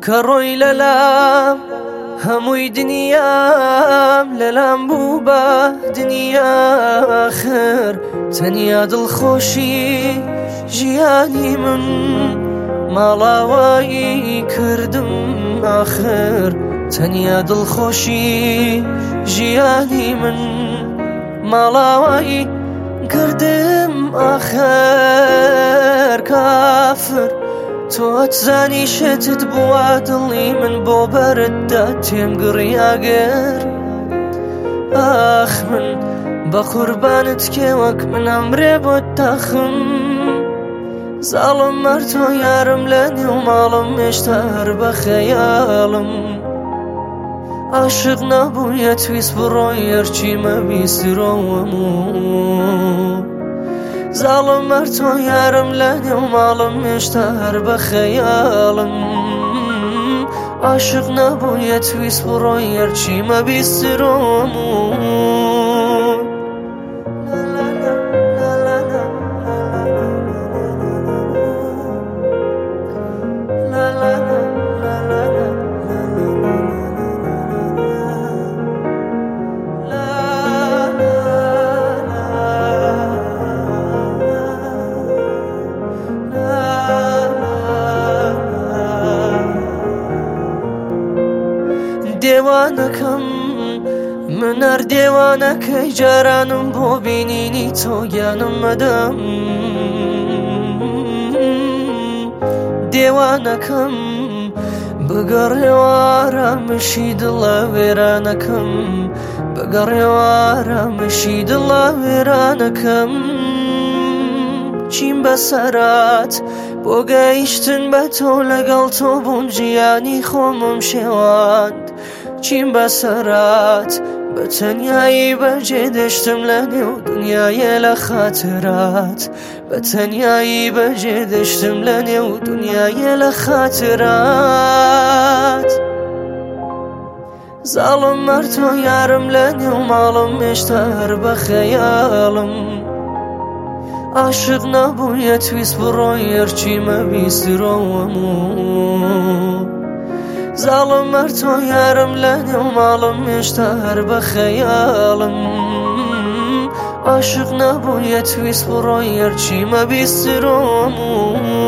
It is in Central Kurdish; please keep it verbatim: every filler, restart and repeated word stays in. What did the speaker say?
کە ڕۆی لەلام هەمووی دنیام لەلام بوو بە دنیا آخر تەنیا دڵخۆشی ژیانی من ماڵاوایی کردم آخر تەنیا دڵخۆشی ژیانی من ماڵاوایی کردم آخر کافر تۆ ئەتزانی شێتت بووە دڵی من بۆ بەرتدا تێم گڕیاگەر ئاخ من بە قوربانت کێوەک من ئەمرێ بۆ تاخم زاڵم مەر تۆ یارم لە نێو ماڵم هێشتا هەر بە خەیاڵم عاشق نەبوویە تویست بڕۆی هەرچی مەبیسترۆوەموو زاڵم مەر تۆ یارم لە نێو ماڵم هێشتا هەر بە خەیاڵم عاشق نەبوویە تویست بڕۆی هەرچی مەبیسترۆوەموو دێوانەکەم من هەر دێوانەکەی جارانم بۆ بینینی تۆ گیانم مەدەم دێوانەکەم بگەڕێوە ئارامشی دڵە وێرانەکەم بگەڕێوە ئارامشی دڵە وێرانەکەم چیم بەسەرات بۆ گەیشتن بە تۆ لەگەڵ تۆ بوون ژیانی خۆمم شێواند چیم بەسەرات بە تەنیایی بەجێ دەشتم لە نێو دنیایە لە خاترات بە تەنیایی بەجێ دەشتم لە نێو دنیایە لە خاترات زاڵم مەر تۆ یارم لە نێو ماڵم هێشتا هەر بە خەیاڵم عاشق نەبوویە تویست بڕۆی هەرچی مەبیسترۆوەموو زاڵم مەر تۆ یارم لە نێو ماڵم هێشتا هەر بە خەیاڵم عاشق نەبوویە تویست بڕۆی هەرچی مەبیسترۆوەموو